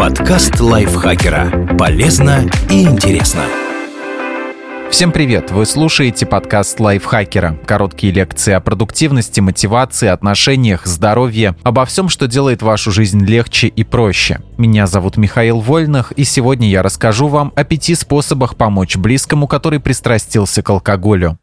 Подкаст лайфхакера. Полезно и интересно. Всем привет! Вы слушаете подкаст лайфхакера. Короткие лекции о продуктивности, мотивации, отношениях, здоровье, обо всем, что делает вашу жизнь легче и проще. Меня зовут Михаил Вольных, и сегодня я расскажу вам о 5 способах помочь близкому, который пристрастился к алкоголю.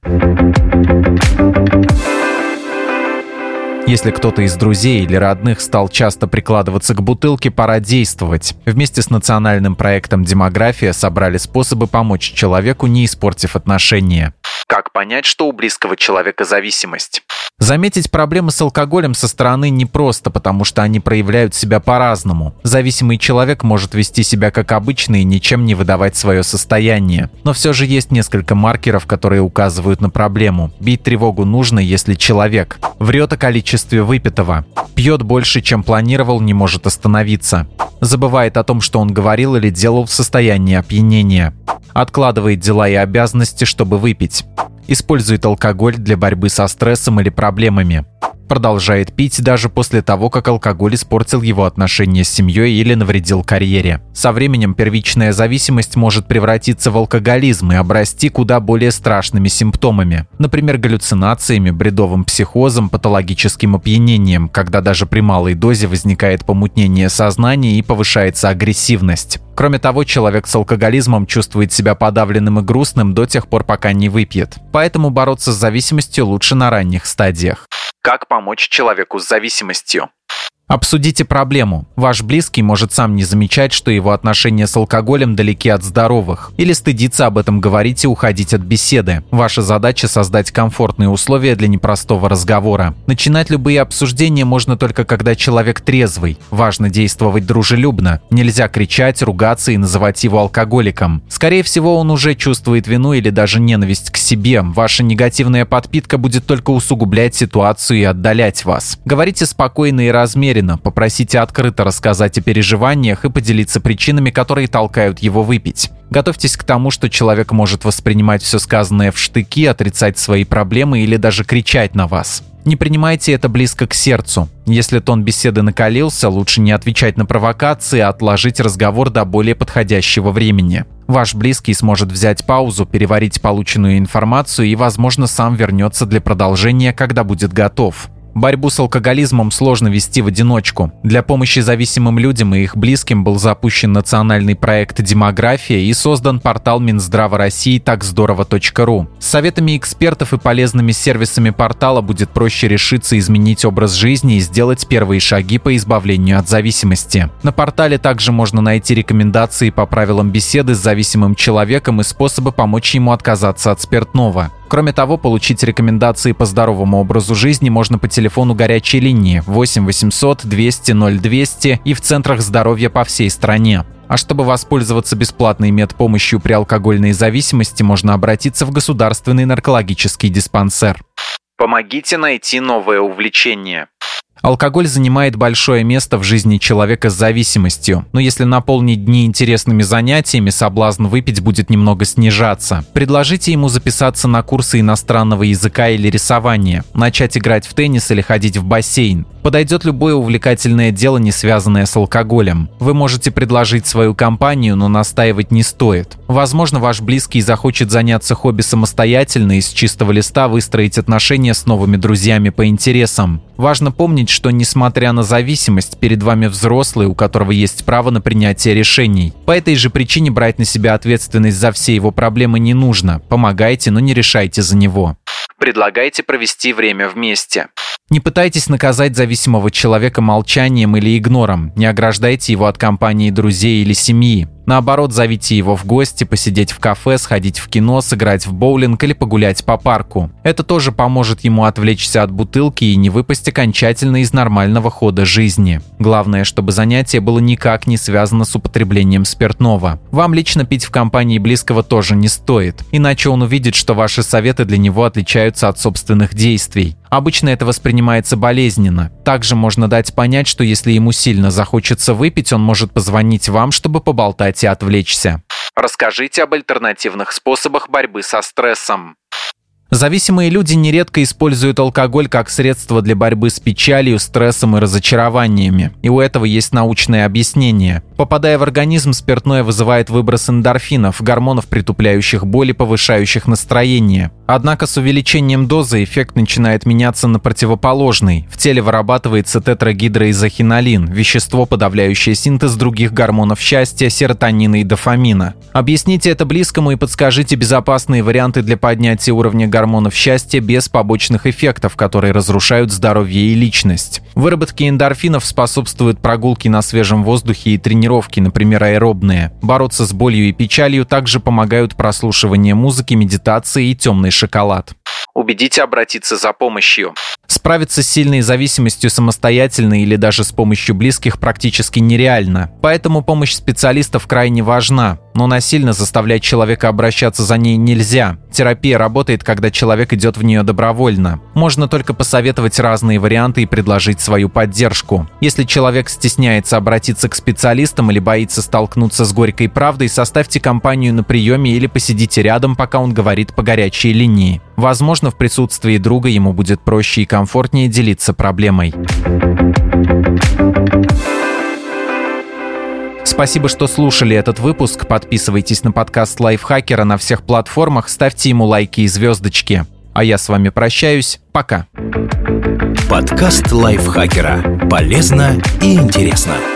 Если кто-то из друзей или родных стал часто прикладываться к бутылке, пора действовать. Вместе с национальным проектом «Демография» собрали способы помочь человеку, не испортив отношения. Как понять, что у близкого человека зависимость? Заметить проблемы с алкоголем со стороны непросто, потому что они проявляют себя по-разному. Зависимый человек может вести себя как обычно и ничем не выдавать свое состояние. Но все же есть несколько маркеров, которые указывают на проблему. Бить тревогу нужно, если человек врет о количестве выпитого, пьет больше, чем планировал, не может остановиться, забывает о том, что он говорил или делал в состоянии опьянения, откладывает дела и обязанности, чтобы выпить, использует алкоголь для борьбы со стрессом или проблемами, продолжает пить даже после того, как алкоголь испортил его отношения с семьей или навредил карьере. Со временем первичная зависимость может превратиться в алкоголизм и обрасти куда более страшными симптомами. Например, галлюцинациями, бредовым психозом, патологическим опьянением, когда даже при малой дозе возникает помутнение сознания и повышается агрессивность. Кроме того, человек с алкоголизмом чувствует себя подавленным и грустным до тех пор, пока не выпьет. Поэтому бороться с зависимостью лучше на ранних стадиях. Как помочь человеку с зависимостью? Обсудите проблему. Ваш близкий может сам не замечать, что его отношения с алкоголем далеки от здоровых, или стыдиться об этом говорить и уходить от беседы. Ваша задача — создать комфортные условия для непростого разговора. Начинать любые обсуждения можно только когда человек трезвый. Важно действовать дружелюбно. Нельзя кричать, ругаться и называть его алкоголиком. Скорее всего, он уже чувствует вину или даже ненависть к себе. Ваша негативная подпитка будет только усугублять ситуацию и отдалять вас. Говорите спокойно и размеренно. Попросите открыто рассказать о переживаниях и поделиться причинами, которые толкают его выпить. Готовьтесь к тому, что человек может воспринимать все сказанное в штыки, отрицать свои проблемы или даже кричать на вас. Не принимайте это близко к сердцу. Если тон беседы накалился, лучше не отвечать на провокации, а отложить разговор до более подходящего времени. Ваш близкий сможет взять паузу, переварить полученную информацию и, возможно, сам вернется для продолжения, когда будет готов. Борьбу с алкоголизмом сложно вести в одиночку. Для помощи зависимым людям и их близким был запущен национальный проект «Демография» и создан портал Минздрава России takzdorovo.ru. С советами экспертов и полезными сервисами портала будет проще решиться изменить образ жизни и сделать первые шаги по избавлению от зависимости. На портале также можно найти рекомендации по правилам беседы с зависимым человеком и способы помочь ему отказаться от спиртного. Кроме того, получить рекомендации по здоровому образу жизни можно по телефону горячей линии 8 800 200 0200 и в центрах здоровья по всей стране. А чтобы воспользоваться бесплатной медпомощью при алкогольной зависимости, можно обратиться в государственный наркологический диспансер. Помогите найти новое увлечение. Алкоголь занимает большое место в жизни человека с зависимостью, но если наполнить дни интересными занятиями, соблазн выпить будет немного снижаться. Предложите ему записаться на курсы иностранного языка или рисования, начать играть в теннис или ходить в бассейн. Подойдет любое увлекательное дело, не связанное с алкоголем. Вы можете предложить свою компанию, но настаивать не стоит. Возможно, ваш близкий захочет заняться хобби самостоятельно и с чистого листа выстроить отношения с новыми друзьями по интересам. Важно помнить, что, несмотря на зависимость, перед вами взрослый, у которого есть право на принятие решений. По этой же причине брать на себя ответственность за все его проблемы не нужно. Помогайте, но не решайте за него. Предлагайте провести время вместе. Не пытайтесь наказать зависимого человека молчанием или игнором. Не ограждайте его от компании друзей или семьи. Наоборот, зовите его в гости, посидеть в кафе, сходить в кино, сыграть в боулинг или погулять по парку. Это тоже поможет ему отвлечься от бутылки и не выпасть окончательно из нормального хода жизни. Главное, чтобы занятие было никак не связано с употреблением спиртного. Вам лично пить в компании близкого тоже не стоит, иначе он увидит, что ваши советы для него отличаются от собственных действий. Обычно это воспринимается болезненно. Также можно дать понять, что если ему сильно захочется выпить, он может позвонить вам, чтобы поболтать и отвлечься. Расскажите об альтернативных способах борьбы со стрессом. Зависимые люди нередко используют алкоголь как средство для борьбы с печалью, стрессом и разочарованиями. И у этого есть научное объяснение. Попадая в организм, спиртное вызывает выброс эндорфинов, гормонов, притупляющих боль и повышающих настроение. Однако с увеличением дозы эффект начинает меняться на противоположный. В теле вырабатывается тетрагидроизохинолин, вещество, подавляющее синтез других гормонов счастья, серотонина и дофамина. Объясните это близкому и подскажите безопасные варианты для поднятия уровня гормонов счастья без побочных эффектов, которые разрушают здоровье и личность. Выработке эндорфинов способствуют прогулки на свежем воздухе и тренировки, например, аэробные. Бороться с болью и печалью также помогают прослушивание музыки, медитации и темный шоколад. Убедите обратиться за помощью. Справиться с сильной зависимостью самостоятельно или даже с помощью близких практически нереально. Поэтому помощь специалистов крайне важна. Но насильно заставлять человека обращаться за ней нельзя. Терапия работает, когда человек идет в нее добровольно. Можно только посоветовать разные варианты и предложить свою поддержку. Если человек стесняется обратиться к специалистам или боится столкнуться с горькой правдой, составьте компанию на приеме или посидите рядом, пока он говорит по горячей линии. Возможно, в присутствии друга ему будет проще и комфортнее делиться проблемой. Спасибо, что слушали этот выпуск. Подписывайтесь на подкаст Лайфхакера на всех платформах, ставьте ему лайки и звездочки. А я с вами прощаюсь. Пока. Подкаст Лайфхакера. Полезно и интересно.